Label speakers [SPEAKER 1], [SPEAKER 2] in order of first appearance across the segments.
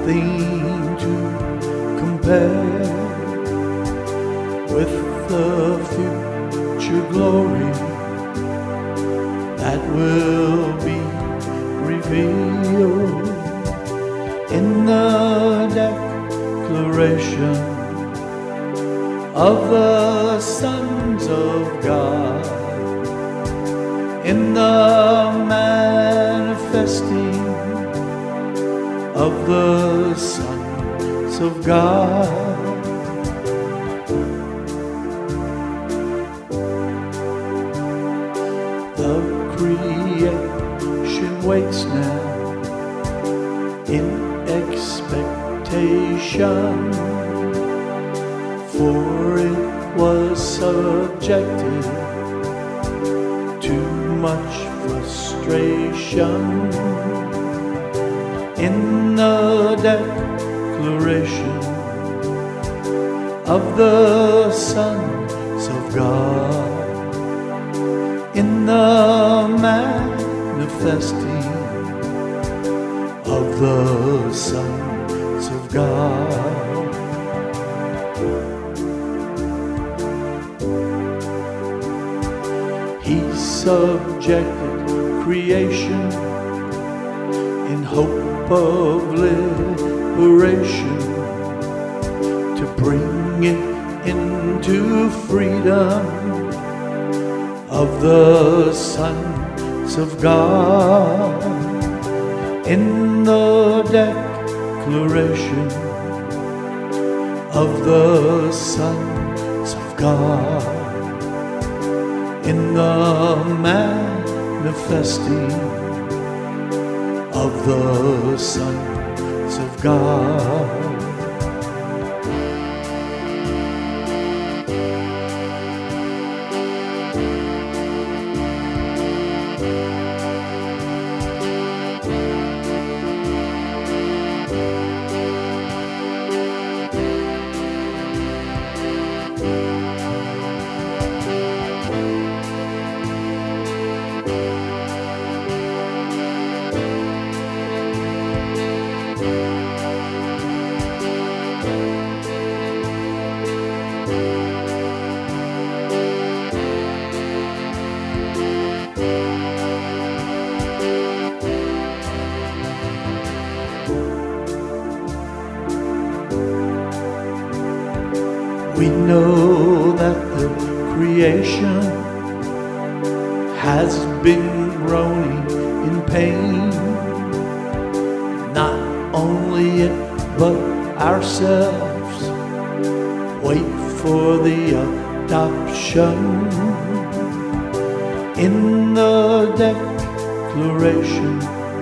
[SPEAKER 1] nothing to compare with the future glory that will be revealed in the declaration of the sons of God, in the manifesting of the sons of God. The creation waits now in expectation, for it was subjected to much frustration in the declaration of the sons of God, in the manifesting of the sons of God. He subjected creation in hope of liberation, to bring it into freedom of the sons of God, in the declaration of the sons of God, in the manifesting of the sons of God. We know that the creation has been groaning in pain, not only it but ourselves wait for the adoption in the declaration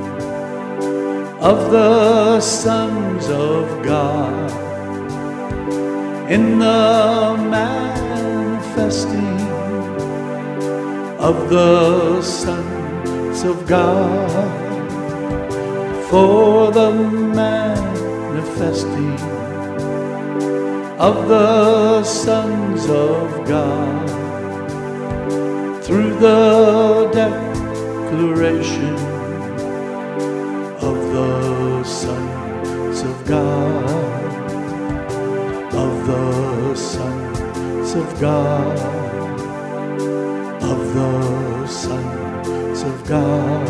[SPEAKER 1] of the sons of God, in the manifesting of the sons of God, for the manifesting of the sons of God, through the declaration of the sons of God, of the sons of God, of the sons of God.